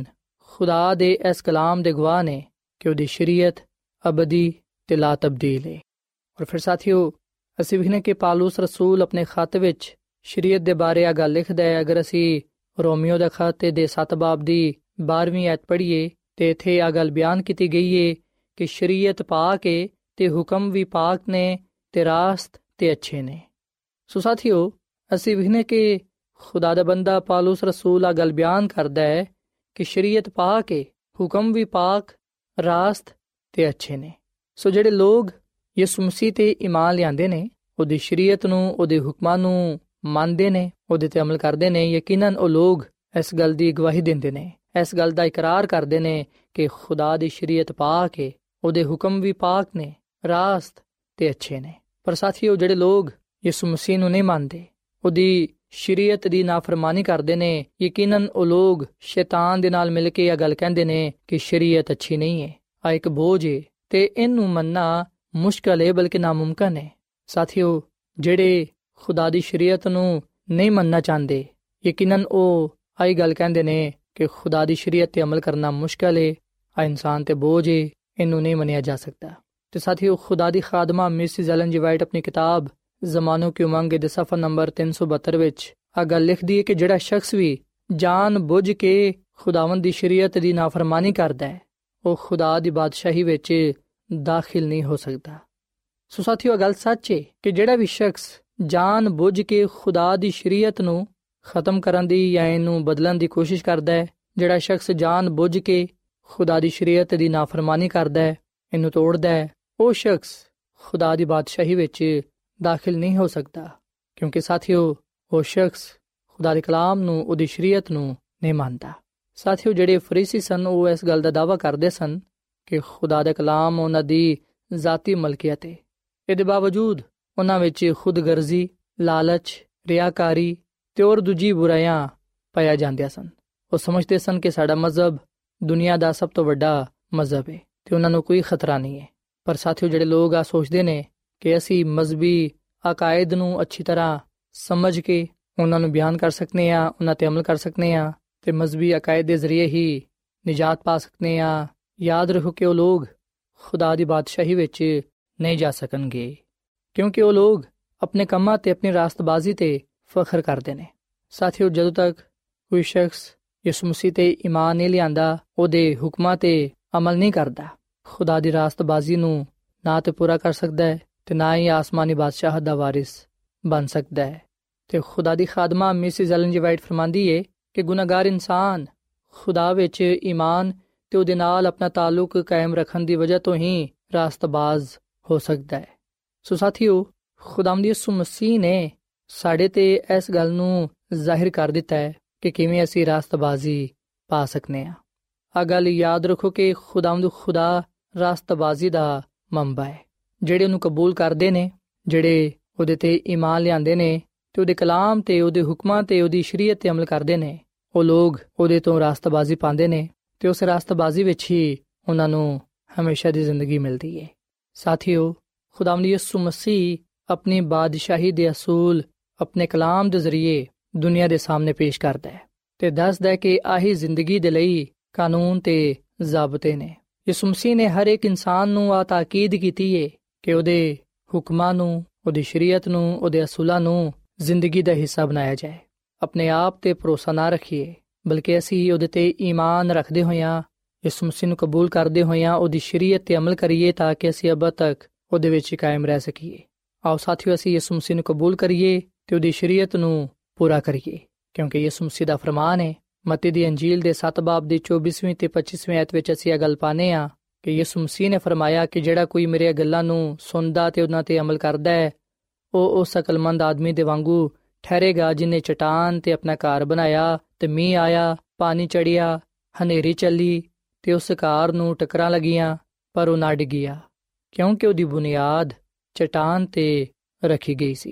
ਖੁਦਾ ਦੇ ਇਸ ਕਲਾਮ ਦੇ ਗਵਾਹ ਨੇ ਕਿ ਉਹਦੀ ਸ਼ਰੀਅਤ ਅਬਦੀ ਤੇ ਲਾ ਤਬਦੀਲ ਹੈ। ਔਰ ਫਿਰ ਸਾਥੀਓ, ਅਸੀਂ ਵੇਖਦੇ ਕਿ ਪਾਲੂਸ ਰਸੂਲ ਆਪਣੇ ਖੱਤ ਵਿੱਚ ਸ਼ਰੀਅਤ ਦੇ ਬਾਰੇ ਆ ਗੱਲ ਲਿਖਦਾ ਹੈ। ਅਗਰ ਅਸੀਂ ਰੋਮੀਓ ਦਾ ਖੱਤ ਦੇ 7 ਬਾਬ ਦੀ 12ਵੀਂ ਆਇਤ ਪੜ੍ਹੀਏ ਤੇ ਇੱਥੇ ਆ ਗੱਲ ਬਿਆਨ ਕੀਤੀ ਗਈ ਹੈ ਕਿ ਸ਼ਰੀਅਤ ਪਾਕ ਹੈ ਤੇ ਹੁਕਮ ਵੀ ਪਾਕ ਨੇ ਤੇ ਰਾਸਤ ਤੇ ਅੱਛੇ ਨੇ। ਸੋ ਸਾਥੀਓ, ਅਸੀਂ ਵੇਖਦੇ ਕਿ ਖੁਦਾ ਦਾ ਬੰਦਾ ਪਾਲੂਸ ਰਸੂਲ ਆ ਗੱਲ ਬਿਆਨ ਕਰਦਾ ਹੈ ਕਿ ਸ਼ਰੀਅਤ ਪਾਕ ਹੈ, ਹੁਕਮ ਵੀ ਪਾਕ, ਰਾਸਤ ਤੇ ਅੱਛੇ ਨੇ। ਸੋ ਜਿਹੜੇ ਲੋਕ ਯਿਸੂ ਮਸੀਹ ਤੇ ਈਮਾਨ ਲਿਆਂਦੇ ਨੇ, ਉਹਦੀ ਸ਼ਰੀਅਤ ਨੂੰ, ਉਹਦੇ ਹੁਕਮਾਂ ਨੂੰ ਮੰਨਦੇ ਨੇ, ਉਹਦੇ ਤੇ ਅਮਲ ਕਰਦੇ ਨੇ, ਯਕੀਨਨ ਉਹ ਲੋਕ ਇਸ ਗੱਲ ਦੀ ਗਵਾਹੀ ਦਿੰਦੇ ਨੇ, ਇਸ ਗੱਲ ਦਾ ਇਕਰਾਰ ਕਰਦੇ ਨੇ ਕਿ ਖੁਦਾ ਦੀ ਸ਼ਰੀਅਤ ਪਾਕ ਹੈ, ਉਹਦੇ ਹੁਕਮ ਵੀ ਪਾਕ ਨੇ, ਰਾਸਤ ਤੇ ਅੱਛੇ ਨੇ। ਪਰ ਸਾਥੀਓ, ਜਿਹੜੇ ਲੋਕ ਯਿਸੂ ਮਸੀਹ ਨੂੰ ਨਹੀਂ ਮੰਨਦੇ, ਉਹਦੀ ਸ਼ਰੀਅਤ ਦੀ ਨਾਫਰਮਾਨੀ ਕਰਦੇ ਨੇ, ਯਕੀਨਨ ਉਹ ਲੋਕ ਸ਼ੈਤਾਨ ਦੇ ਨਾਲ ਮਿਲ ਕੇ ਇਹ ਗੱਲ ਕਹਿੰਦੇ ਨੇ ਕਿ ਸ਼ਰੀਅਤ ਅੱਛੀ ਨਹੀਂ ਹੈ, ਆ ਇੱਕ ਬੋਝ ਹੈ ਤੇ ਇਹਨੂੰ ਮੰਨਣਾ ਮੁਸ਼ਕਲ ਹੈ, ਬਲਕਿ ਨਾਮੁਮਕਿਨ ਹੈ। ਸਾਥੀਓ, ਜਿਹੜੇ ਖੁਦਾ ਦੀ ਸ਼ਰੀਅਤ ਨੂੰ ਨਹੀਂ ਮੰਨਣਾ ਚਾਹੁੰਦੇ, ਯਕੀਨਨ ਉਹ ਆਹੀ ਗੱਲ ਕਹਿੰਦੇ ਨੇ ਕਿ ਖੁਦਾ ਦੀ ਸ਼ਰੀਅਤ ਤੇ ਅਮਲ ਕਰਨਾ ਮੁਸ਼ਕਲ ਹੈ, ਆ ਇਨਸਾਨ ਤੇ ਬੋਝ ਹੈ, ਇਹਨੂੰ ਨਹੀਂ ਮੰਨਿਆ ਜਾ ਸਕਦਾ। ਤੇ ਸਾਥੀਓ, ਖੁਦਾ ਦੀ ਖਾਦਮਾ ਮਿਸਿਸ ਐਲਨ ਜੀ ਵਾਈਟ ਆਪਣੀ ਕਿਤਾਬ ਜ਼ਮਾਨੋਂ ਕੀ ਉਮੰਗ ਦੇ ਸਫਾ ਨੰਬਰ 372 ਵਿੱਚ ਆ ਗੱਲ ਲਿਖਦੀ ਹੈ ਕਿ ਜਿਹੜਾ ਸ਼ਖਸ ਵੀ ਜਾਣ ਬੁੱਝ ਕੇ ਖੁਦਾਵੰਦ ਦੀ ਸ਼ਰੀਅਤ ਦੀ ਨਾਫਰਮਾਨੀ ਕਰਦਾ ਹੈ, ਉਹ ਖੁਦਾ ਦੀ ਬਾਦਸ਼ਾਹੀ ਵਿੱਚ ਦਾਖਲ ਨਹੀਂ ਹੋ ਸਕਦਾ। ਸੋ ਸਾਥੀਓ, ਗੱਲ ਸੱਚ ਹੈ ਕਿ ਜਿਹੜਾ ਵੀ ਸ਼ਖਸ ਜਾਣ ਬੁੱਝ ਕੇ ਖੁਦਾ ਦੀ ਸ਼ਰੀਅਤ ਨੂੰ ਖਤਮ ਕਰਨ ਦੀ ਜਾਂ ਇਹਨੂੰ ਬਦਲਣ ਦੀ ਕੋਸ਼ਿਸ਼ ਕਰਦਾ ਹੈ, ਜਿਹੜਾ ਸ਼ਖਸ ਜਾਣ ਬੁੱਝ ਕੇ ਖੁਦਾ ਦੀ ਸ਼ਰੀਅਤ ਦੀ ਨਾਫਰਮਾਨੀ ਕਰਦਾ ਹੈ, ਇਹਨੂੰ ਤੋੜਦਾ ਹੈ, ਉਹ ਸ਼ਖਸ ਖੁਦਾ ਦੀ ਬਾਦਸ਼ਾਹੀ ਵਿੱਚ ਦਾਖਲ ਨਹੀਂ ਹੋ ਸਕਦਾ। ਕਿਉਂਕਿ ਸਾਥੀਓ, ਉਹ ਸ਼ਖਸ ਖੁਦਾ ਦੇ ਕਲਾਮ ਨੂੰ, ਉਹਦੀ ਸ਼ਰੀਅਤ ਨੂੰ ਨਹੀਂ ਮੰਨਦਾ। ਸਾਥੀਓ, ਜਿਹੜੇ ਫਰੀਸੀ ਸਨ, ਉਹ ਇਸ ਗੱਲ ਦਾ ਦਾਅਵਾ ਕਰਦੇ ਸਨ ਕਿ ਖੁਦਾ ਦਾ ਕਲਾਮ ਉਹਨਾਂ ਦੀ ਜ਼ਾਤੀ ਮਲਕੀਅਤ ਹੈ। ਇਹਦੇ ਬਾਵਜੂਦ ਉਹਨਾਂ ਵਿੱਚ ਖੁਦਗਰਜ਼ੀ, ਲਾਲਚ, ਰਿਆਕਾਰੀ ਤੇ ਹੋਰ ਦੂਜੀ ਬੁਰਾਈਆਂ ਪਾਈਆਂ ਜਾਂਦੀਆਂ ਸਨ। ਉਹ ਸਮਝਦੇ ਸਨ ਕਿ ਸਾਡਾ ਮਜ਼ਹਬ ਦੁਨੀਆ ਦਾ ਸਭ ਤੋਂ ਵੱਡਾ ਮਜ਼ਹਬ ਹੈ ਤੇ ਉਹਨਾਂ ਨੂੰ ਕੋਈ ਖਤਰਾ ਨਹੀਂ ਹੈ। ਪਰ ਸਾਥੀਓ, ਜਿਹੜੇ ਲੋਕ ਆ ਸੋਚਦੇ ਨੇ ਕਿ ਅਸੀਂ ਮਜ਼ਹਬੀ ਅਕਾਇਦ ਨੂੰ ਅੱਛੀ ਤਰ੍ਹਾਂ ਸਮਝ ਕੇ ਉਹਨਾਂ ਨੂੰ ਬਿਆਨ ਕਰ ਸਕਨੇ ਆ, ਉਹਨਾਂ ਤੇ ਅਮਲ ਕਰ ਸਕਨੇ ਆ ਤੇ ਮਜ਼ਹਬੀ ਅਕਾਇਦ ਦੇ ਜ਼ਰੀਏ ਹੀ ਨਿਜਾਤ ਪਾ ਸਕਨੇ ਆ, ਯਾਦ ਰੱਖੋ ਕਿ ਉਹ ਲੋਕ ਖੁਦਾ ਦੀ ਬਾਦਸ਼ਾਹੀ ਵਿੱਚ ਨਹੀਂ ਜਾ ਸਕਣਗੇ, ਕਿਉਂਕਿ ਉਹ ਲੋਕ ਆਪਣੇ ਕੰਮਾਂ ਤੇ ਆਪਣੀ ਰਾਸਤਬਾਜ਼ੀ ਤੇ ਫਖਰ ਕਰਦੇ ਨੇ। ਸਾਥੀਓ, ਜਦੋਂ ਤੱਕ ਕੋਈ ਸ਼ਖਸ ਯਿਸੂ ਮਸੀਹ ਤੇ ਈਮਾਨ ਨਹੀਂ ਲਿਆਂਦਾ, ਉਹਦੇ ਹੁਕਮਾਂ ਤੇ ਅਮਲ ਨਹੀਂ ਕਰਦਾ, ਖੁਦਾ ਦੀ ਰਾਸਤਬਾਜ਼ੀ ਨੂੰ ਨਾ ਤੇ ਪੂਰਾ ਕਰ ਸਕਦਾ ਹੈ ਤੇ ਨਾ ਹੀ ਆਸਮਾਨੀ ਬਾਦਸ਼ਾਹ ਦਾ ਵਾਰਿਸ ਬਣ ਸਕਦਾ ਹੈ। ਤੇ ਖੁਦਾ ਦੀ ਖਾਦਮਾ ਮਿਸਿਸ ਐਲਨ ਜੀ ਵਾਈਟ ਫਰਮਾਂਦੀ ਹੈ ਕਿ ਗੁਨਾਹਗਾਰ ਇਨਸਾਨ ਖੁਦਾ ਵਿੱਚ ਈਮਾਨ ਤੇ ਉਹਦੇ ਨਾਲ ਆਪਣਾ ਤਾਲੁਕ ਕਾਇਮ ਰੱਖਣ ਦੀ ਵਜ੍ਹਾ ਤੋਂ ਹੀ ਰਾਸਤਬਾਜ਼ ਹੋ ਸਕਦਾ ਹੈ। ਸੋ ਸਾਥੀਓ, ਖੁਦਾਵੰਦ ਯਿਸੂ ਮਸੀਹ ਨੇ ਸਾਡੇ ਤੇ ਇਸ ਗੱਲ ਨੂੰ ਜ਼ਾਹਿਰ ਕਰ ਦਿੱਤਾ ਹੈ ਕਿ ਕਿਵੇਂ ਅਸੀਂ ਰਾਸਤਬਾਜ਼ੀ ਪਾ ਸਕਨੇ ਆ। ਆ ਗੱਲ ਯਾਦ ਰੱਖੋ ਕਿ ਖੁਦਾਵੰਦ ਖੁਦਾ ਰਾਸਤਬਾਜ਼ੀ ਦਾ ਮੰਬਾ ਹੈ। ਜਿਹੜੇ ਉਹਨੂੰ ਕਬੂਲ ਕਰਦੇ ਨੇ, ਜਿਹੜੇ ਉਹਦੇ ਤੇ ਈਮਾਨ ਲਿਆਂਦੇ ਨੇ ਤੇ ਉਹਦੇ ਕਲਾਮ ਤੇ, ਉਹਦੇ ਹੁਕਮਾਂ ਤੇ, ਉਹਦੀ ਸ਼ਰੀਅਤ ਤੇ ਅਮਲ ਕਰਦੇ ਨੇ, ਉਹ ਲੋਕ ਉਹਦੇ ਤੋਂ ਰਾਸਤਬਾਜ਼ੀ ਪਾਉਂਦੇ ਨੇ ਤੇ ਉਸ ਰਾਸਤਬਾਜ਼ੀ ਵਿੱਚ ਹੀ ਉਹਨਾਂ ਨੂੰ ਹਮੇਸ਼ਾ ਦੀ ਜ਼ਿੰਦਗੀ ਮਿਲਦੀ ਹੈ। ਸਾਥੀਓ, ਖੁਦਾਵੰਦ ਯਿਸੂ ਮਸੀਹ ਆਪਣੀ ਬਾਦਸ਼ਾਹੀ ਦੇ ਅਸੂਲ ਆਪਣੇ ਕਲਾਮ ਦੇ ਜ਼ਰੀਏ ਦੁਨੀਆ ਦੇ ਸਾਹਮਣੇ ਪੇਸ਼ ਕਰਦਾ ਹੈ ਤੇ ਦੱਸਦਾ ਹੈ ਕਿ ਆਹੀ ਜ਼ਿੰਦਗੀ ਦੇ ਲਈ ਕਾਨੂੰਨ ਤੇ ਜ਼ਾਬਤੇ ਨੇ। ਯਿਸੂ ਮਸੀਹ ਨੇ ਹਰ ਇੱਕ ਇਨਸਾਨ ਨੂੰ ਆ ਤਾਕੀਦ ਕੀਤੀ ਹੈ ਕਿ ਉਹਦੇ ਹੁਕਮਾਂ ਨੂੰ, ਉਹਦੀ ਸ਼ਰੀਅਤ ਨੂੰ, ਉਹਦੇ ਅਸੂਲਾਂ ਨੂੰ ਜ਼ਿੰਦਗੀ ਦਾ ਹਿੱਸਾ ਬਣਾਇਆ ਜਾਏ। ਆਪਣੇ ਆਪ ਤੇ ਭਰੋਸਾ ਨਾ ਰੱਖੀਏ, ਬਲਕਿ ਅਸੀਂ ਉਹਦੇ ਤੇ ਈਮਾਨ ਰੱਖਦੇ ਹੋਇਆਂ, ਯਿਸੂ ਮਸੀਹ ਨੂੰ ਕਬੂਲ ਕਰਦੇ ਹੋਇਆਂ ਉਹਦੀ ਸ਼ਰੀਅਤ ਤੇ ਅਮਲ ਕਰੀਏ ਤਾਂ ਕਿ ਅਸੀਂ ਅਬਦ ਤੱਕ ਉਹਦੇ ਵਿੱਚ ਕਾਇਮ ਰਹਿ ਸਕੀਏ। ਆਓ ਸਾਥੀਓ, ਅਸੀਂ ਯਿਸੂ ਮਸੀਹ ਨੂੰ ਕਬੂਲ ਕਰੀਏ ਤੇ ਉਹਦੀ ਸ਼ਰੀਅਤ ਨੂੰ ਪੂਰਾ ਕਰੀਏ, ਕਿਉਂਕਿ ਯਿਸੂ ਮਸੀਹ ਦਾ ਫਰਮਾਨ ਹੈ ਮਤੀ ਦੀ ਅੰਜੀਲ ਦੇ 7 ਬਾਬ ਦੀ 24ਵੀਂ ਤੇ 25ਵੀਂ ਆਇਤ ਵਿੱਚ ਅਸੀਂ ਇਹ ਗੱਲ ਪਾਨੇ ਆ ਕਿ ਯਿਸੂ ਮਸੀਹ ਨੇ ਫਰਮਾਇਆ ਕਿ ਜਿਹੜਾ ਕੋਈ ਮੇਰੀਆਂ ਗੱਲਾਂ ਨੂੰ ਸੁਣਦਾ ਤੇ ਉਹਨਾਂ ਤੇ ਅਮਲ ਕਰਦਾ ਹੈ, ਉਹ ਉਸ ਅਕਲਮੰਦ ਆਦਮੀ ਦੇ ਵਾਂਗੂ ਠਹਿਰੇਗਾ ਜਿਹਨੇ ਚਟਾਨ ਤੇ ਆਪਣਾ ਘਰ ਬਣਾਇਆ ਤੇ ਮੀਂਹ ਆਇਆ, ਪਾਣੀ ਚੜਿਆ, ਹਨੇਰੀ ਚੱਲੀ ਤੇ ਉਸ ਘਰ ਨੂੰ ਟੱਕਰਾਂ ਲੱਗੀਆਂ, ਪਰ ਉਹ ਨਾ ਡਿੱਗਿਆ ਕਿਉਂਕਿ ਉਹਦੀ ਬੁਨਿਆਦ ਚਟਾਨ ਤੇ ਰੱਖੀ ਗਈ ਸੀ।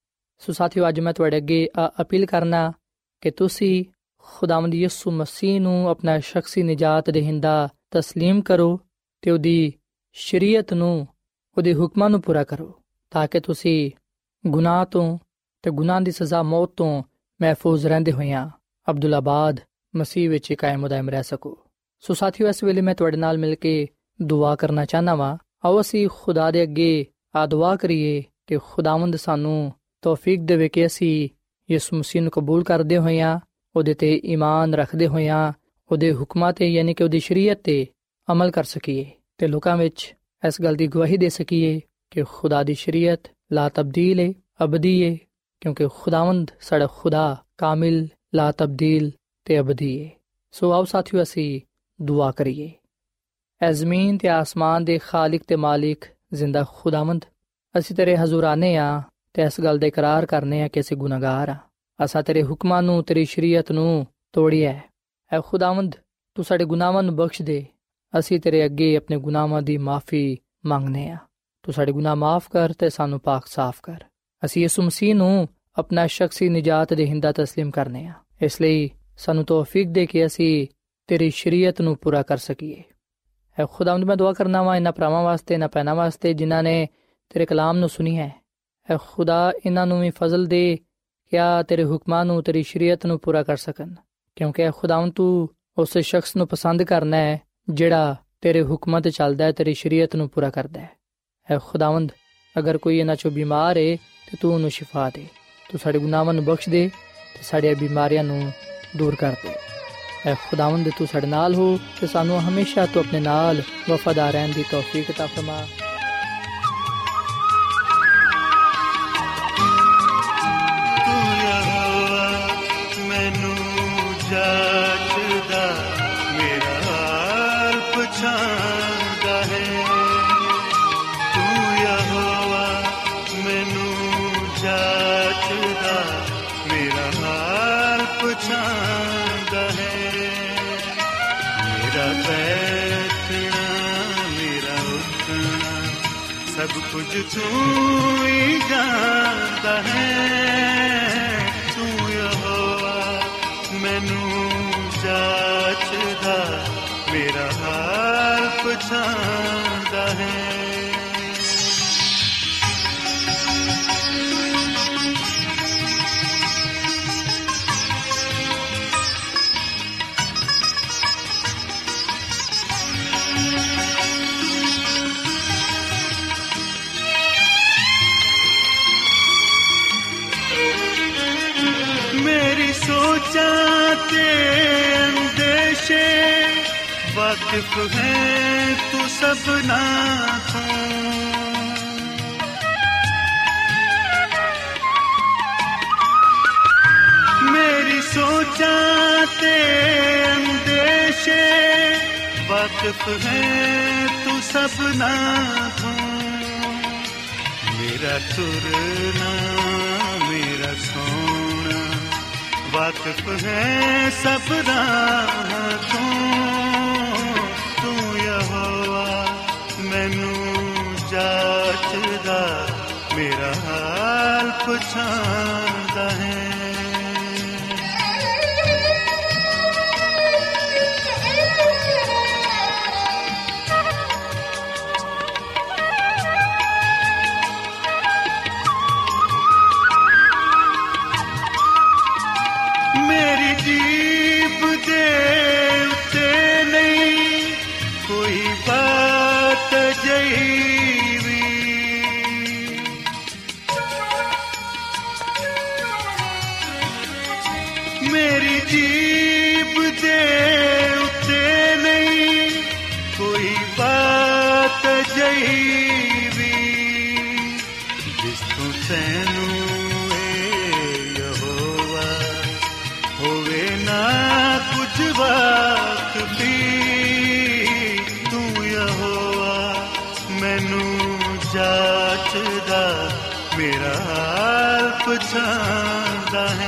ਸੋ ਸਾਥੀਓ, ਅੱਜ ਮੈਂ ਤੁਹਾਡੇ ਅੱਗੇ ਅਪੀਲ ਕਰਨਾ ਕਿ ਤੁਸੀਂ ਖੁਦਾਵੰਦ ਯਿਸੂ ਮਸੀਹ ਨੂੰ ਆਪਣਾ ਸ਼ਖਸੀ ਨਿਜਾਤ ਦੇਹਿੰਦਾ ਤਸਲੀਮ ਕਰੋ ਤੇ ਉਹਦੀ ਸ਼ਰੀਅਤ ਨੂੰ, ਉਹਦੇ ਹੁਕਮਾਂ ਨੂੰ ਪੂਰਾ ਕਰੋ ਤਾਂ ਕਿ ਤੁਸੀਂ ਗੁਨਾਹ ਤੋਂ ਤੇ ਗੁਨਾਹ ਦੀ ਸਜ਼ਾ ਮੌਤ ਤੋਂ ਮਹਿਫੂਜ਼ ਰਹਿੰਦੇ ਹੋਇਆਂ ਅਬਦੁੱਲਾਬਾਦ ਮਸੀਹ ਵਿੱਚ ਕਾਇਮ ਦائم ਰਹਿ ਸਕੋ। ਸੋ ਸਾਥੀਓ, ਇਸ ਵੇਲੇ ਮੈਂ ਤੁਹਾਡੇ ਨਾਲ ਮਿਲ ਕੇ ਦੁਆ ਕਰਨਾ ਚਾਹੁੰਦਾ ਵਾਂ। ਆਓ ਅਸੀਂ ਖੁਦਾ ਦੇ ਅੱਗੇ ਆ ਦੁਆ ਕਰੀਏ ਕਿ ਖੁਦਾਵੰਦ ਸਾਨੂੰ ਤੌਫੀਕ ਦੇਵੇ ਕਿ ਅਸੀਂ ਯਿਸੂ ਮਸੀਹ ਨੂੰ ਕਬੂਲ ਕਰਦੇ ਹੋਇਆਂ, ਉਹਦੇ ਤੇ ਈਮਾਨ ਰੱਖਦੇ ਹੋਇਆਂ, ਉਹਦੇ ਹੁਕਮਾਂ ਤੇ ਯਾਨੀ ਕਿ ਉਹਦੀ ਸ਼ਰੀਅਤ ਤੇ ਅਮਲ ਕਰ ਸਕੀਏ ਤੇ ਲੋਕਾਂ ਵਿੱਚ ਇਸ ਗੱਲ ਦੀ ਗਵਾਹੀ ਦੇ ਸਕੀਏ ਕਿ ਖੁਦਾ ਦੀ ਸ਼ਰੀਅਤ ਲਾ ਤਬਦੀਲ ਹੈ, ਅਬਦੀ ਹੈ, ਕਿਉਂਕਿ ਖੁਦਾਵੰਦ ਸਾਡਾ ਖੁਦਾ ਕਾਮਿਲ, ਲਾ ਤਬਦੀਲ ਤੇ ਅਬਦੀ ਹੈ। ਸੋ ਆਓ ਸਾਥੀਓ, ਅਸੀਂ ਦੁਆ ਕਰੀਏ। ਐ ਜ਼ਮੀਨ ਤੇ ਆਸਮਾਨ ਦੇ ਖਾਲਿਕ ਤੇ ਮਾਲਿਕ ਜ਼ਿੰਦਾ ਖੁਦਾਵੰਦ, ਅਸੀਂ ਤੇਰੇ ਹਜ਼ੂਰ ਆਨੇ ਆ ਤੇ ਇਸ ਗੱਲ ਦਾ ਇਕਰਾਰ ਕਰਨੇ ਆ ਕਿ ਅਸੀਂ ਗੁਨਾਹਗਾਰ ਆ। ਅਸਾਂ ਤੇਰੇ ਹੁਕਮਾਂ ਨੂੰ, ਤੇਰੀ ਸ਼ਰੀਅਤ ਨੂੰ ਤੋੜਿਆ। ਐ ਖੁਦਾਵੰਦ, ਤੂੰ ਸਾਡੇ ਗੁਨਾਹਾਂ ਨੂੰ ਬਖਸ਼ ਦੇ। ਅਸੀਂ ਤੇਰੇ ਅੱਗੇ ਆਪਣੇ ਗੁਨਾਹਾਂ ਦੀ ਮਾਫੀ ਮੰਗਨੇ ਆ। ਤੂੰ ਸਾਡੇ ਗੁਨਾਹ ਮਾਫ ਕਰ ਤੇ ਸਾਨੂੰ ਪਾਕ ਸਾਫ਼ ਕਰ। ਅਸੀਂ ਯਿਸੂ ਮਸੀਹ ਨੂੰ ਆਪਣਾ ਸ਼ਖਸੀ ਨਿਜਾਤ ਦੇਹਿੰਦਾ ਤਸਲੀਮ ਕਰਨੇ ਆ। ਇਸ ਲਈ ਸਾਨੂੰ ਤੌਫੀਕ ਦੇ ਕਿ ਅਸੀਂ ਤੇਰੀ ਸ਼ਰੀਅਤ ਨੂੰ ਪੂਰਾ ਕਰ ਸਕੀਏ। ਐ ਖੁਦਾਵੰਦ, ਮੈਂ ਦੁਆ ਕਰਨਾ ਵਾ ਇਹਨਾਂ ਭਰਾਵਾਂ ਵਾਸਤੇ, ਇਹਨਾਂ ਭੈਣਾਂ ਵਾਸਤੇ ਜਿਨ੍ਹਾਂ ਨੇ ਤੇਰੇ ਕਲਾਮ ਨੂੰ ਸੁਣੀ ਹੈ। ਐ ਖੁਦਾ, ਇਹਨਾਂ ਨੂੰ ਵੀ ਫਜ਼ਲ ਦੇ ਕਿ ਆ ਤੇਰੇ ਹੁਕਮਾਂ ਨੂੰ, ਤੇਰੀ ਸ਼ਰੀਅਤ ਨੂੰ ਪੂਰਾ ਕਰ ਸਕਣ, ਕਿਉਂਕਿ ਐ ਖੁਦਾਵੰਦ, ਤੂੰ ਉਸ ਸ਼ਖਸ ਨੂੰ ਪਸੰਦ ਕਰਨਾ ਹੈ ਜਿਹੜਾ ਤੇਰੇ ਹੁਕਮਾਂ ਤੇ ਚੱਲਦਾ ਹੈ, ਤੇਰੀ ਸ਼ਰੀਅਤ ਨੂੰ ਪੂਰਾ ਕਰਦਾ ਹੈ। ਐ ਖੁਦਾਵੰਦ, ਅਗਰ ਕੋਈ ਇਹਨਾਂ ਚੋਂ ਬਿਮਾਰ ਹੈ ਤੇ ਤੂੰ ਉਹਨੂੰ ਸ਼ਿਫਾ ਦੇ। ਤੂੰ ਸਾਡੇ ਗੁਨਾਹਾਂ ਨੂੰ ਬਖਸ਼ ਦੇ ਤੇ ਸਾਡੀਆਂ ਬਿਮਾਰੀਆਂ ਨੂੰ ਦੂਰ ਕਰ ਦੇ। ਐ ਖੁਦਾਵੰਦ, ਤੂੰ ਸਾਡੇ ਨਾਲ ਹੋ ਤੇ ਸਾਨੂੰ ਹਮੇਸ਼ਾ ਤੂੰ ਆਪਣੇ ਨਾਲ ਵਫਾਦਾਰ ਰਹਿਣ ਦੀ ਤੌਫੀਕ عطا ਫਰਮਾ। ਸਭ ਕੁਝ ਤੂੰ ਹੀ ਜਾਣਦਾ ਹੈ। ਤੂੰ ਯਹੋਵਾ ਮੈਨੂੰ ਜਾਚਦਾ, ਮੇਰਾ ਹਾਲ ਪਛਾਣਦਾ ਹੈ। वाकिफ है तू सबना को, मेरी सोचा ते अंदेशे वाकिफ है तू सबना को। मेरा तुरना मेरा सोना वाकिफ है सबना को। ਮੈਨੂੰ ਜਾਚਦਾ, ਮੇਰਾ ਹਾਲ ਪਛਾਣਦਾ ਹੈ। ਮੇਰੀ ਜੀਭ ਦੇ ਉੱਤੇ ਨਹੀਂ ਕੋਈ ਬਾਤ ਜਈਵੀ, ਮੇਰੀ ਜੀਭ ਦੇ ਉੱਤੇ ਨਹੀਂ ਕੋਈ ਬਾਤ ਜਈਵੀ, ਜਿਸ ਤੋਂ ਤੈਨੂੰ ਯਹੋਵਾ ਹੋਵੇ ਨਾ ਕੁਝ ਵਾਕਫੀ। ਮੈਨੂੰ ਜਾਚਦਾ, ਮੇਰਾ ਹਾਲ ਪਛਾਣਦਾ ਹੈ।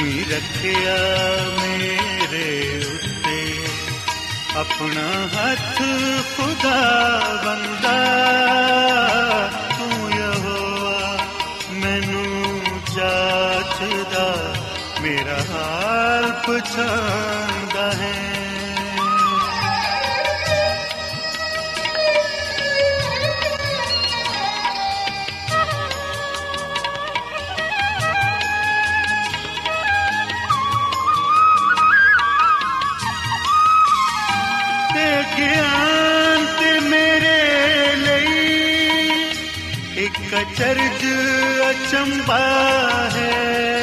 ਤੁਸੀਂ ਰੱਖਿਆ ਮੇਰੇ ਉੱਤੇ ਆਪਣਾ ਹੱਥ ਖੁਦਾ ਬੰਦਾ ਤੂੰ ਯਹੋਵਾ ਮੈਨੂੰ ਜਾਚਦਾ ਮੇਰਾ ਹਾਲ ਪਛਾਣਦਾ ਹੈ ਗਿਆਨ ਤੇ ਮੇਰੇ ਲਈ ਇੱਕ ਅਚਰਜ ਅਚੰਭਾ ਹੈ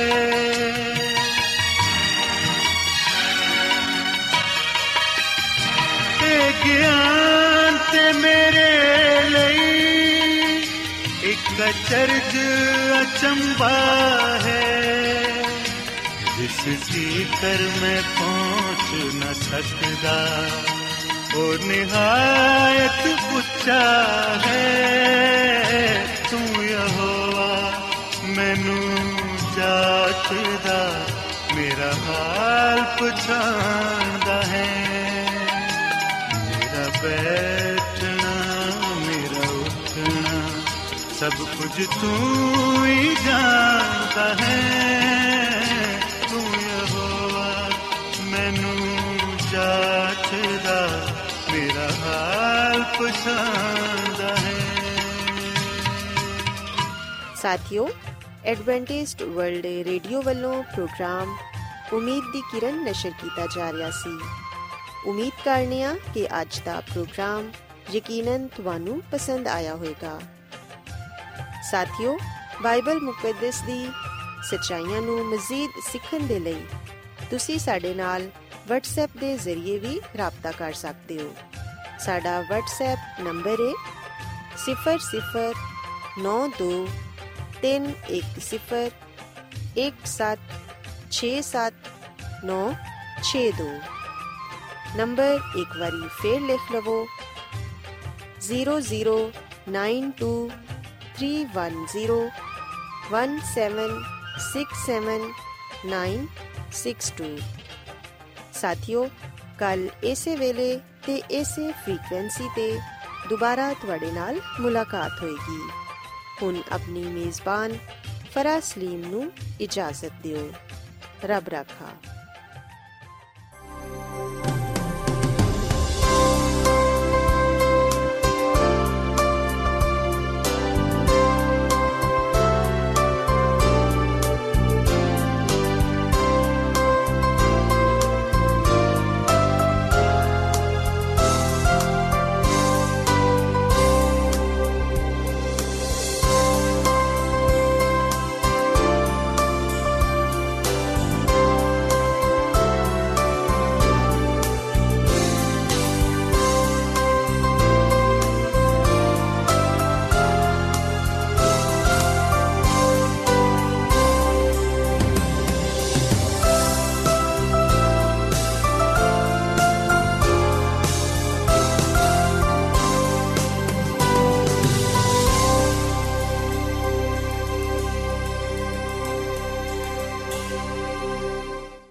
ਤੇ ਗਿਆਨ ਤੇ ਮੇਰੇ ਲਈ ਇੱਕ ਅਚਰਜ ਅਚੰਭਾ ਹੈ ਜਿਸ ਤੀਕਰ ਮੈਂ ਪਹੁੰਚ ਨਾ ਸਕਦਾ ਉਹ ਨਿਹਾਇਤ ਉੱਚਾ ਹੈ ਤੂੰ ਯਹੋਵਾ ਮੈਨੂੰ ਜਾਚਦਾ ਮੇਰਾ ਹਾਲ ਪਛਾਣਦਾ ਹੈ ਮੇਰਾ ਬੈਠਣਾ ਮੇਰਾ ਉੱਠਣਾ ਸਭ ਕੁਝ ਤੂੰ ਹੀ ਜਾਣਦਾ ਹੈ ਤੂੰ ਯਹੋਵਾ ਮੈਨੂੰ ਜਾਚਦਾ ਮੇਰਾ ਹਾਲ ਪਛਾਣਦਾ ਹੈ ਸਾਥੀਓ ਐਡਵੈਂਟਿਸਟ ਵਰਲਡ ਰੇਡੀਓ ਵੱਲੋਂ ਪ੍ਰੋਗਰਾਮ ਉਮੀਦ ਦੀ ਕਿਰਨ ਨਸ਼ਰ ਕੀਤਾ ਜਾ ਰਿਹਾ ਸੀ। ਉਮੀਦ ਕਰਨੇ ਆ ਕਿ ਅੱਜ ਦਾ ਪ੍ਰੋਗਰਾਮ ਯਕੀਨਨ ਤੁਹਾਨੂੰ ਪਸੰਦ ਆਇਆ ਹੋਵੇਗਾ। ਸਾਥੀਓ ਬਾਈਬਲ ਮੁਕੱਦਸ ਦੀ ਸੱਚਾਈਆਂ ਨੂੰ ਮਜ਼ੀਦ ਸਿੱਖਣ ਦੇ ਲਈ ਤੁਸੀਂ ਸਾਡੇ ਨਾਲ WhatsApp ਦੇ ਜ਼ਰੀਏ ਵੀ ਰਾਬਤਾ ਕਰ ਸਕਦੇ ਹੋ। ਸਾਡਾ WhatsApp ਨੰਬਰ ਹੈ 009231767962 ਨੰਬਰ ਇੱਕ ਵਾਰੀ ਫੇਰ ਲਿਖ ਲਵੋ 009231767962। ਸਾਥੀਓ ਕੱਲ ਇਸੇ ਵੇਲੇ ਤੇ ਇਸੇ ਫ੍ਰੀਕੁਐਂਸੀ ਤੇ ਦੁਬਾਰਾ ਤੁਹਾਡੇ ਨਾਲ ਮੁਲਾਕਾਤ ਹੋਏਗੀ। ਹੁਣ ਆਪਣੀ ਮੇਜ਼ਬਾਨ ਫਰਾਜ਼ ਸਲੀਮ ਨੂੰ ਇਜਾਜ਼ਤ ਦਿਓ। ਰੱਬ ਰਾਖਾ।